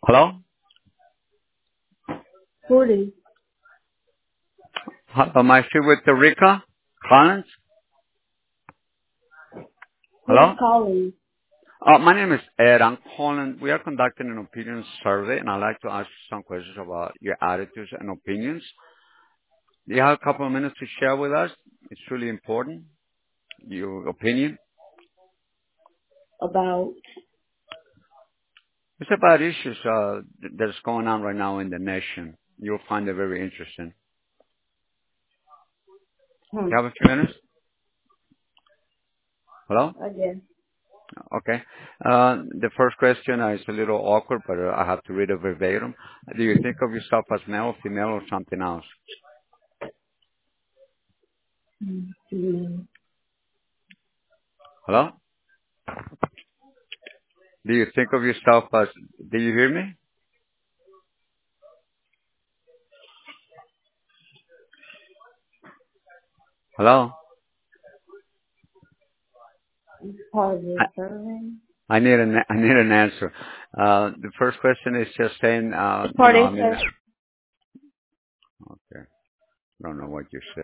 Hello? 40. Am I still with Rika Collins? Who's Hello? calling? My name is Ed. I'm calling. We are conducting an opinion survey, and I'd like to ask you some questions about your attitudes and opinions. Do you have a couple of minutes to share with us? It's really important, your opinion. About It's about issues that's going on right now in the nation. You'll find it very interesting. hmm, You have a few minutes? Hello? I guess. Okay. The first question is a little awkward, but I have to read it verbatim. Do you think of yourself as male, female, or something else? Mm, Hello? Do you think of yourself as, do you hear me? Hello? Part of the I, survey. I need an answer. The first question is just saying, It's part of I the mean, survey. okay, I don't know what you said.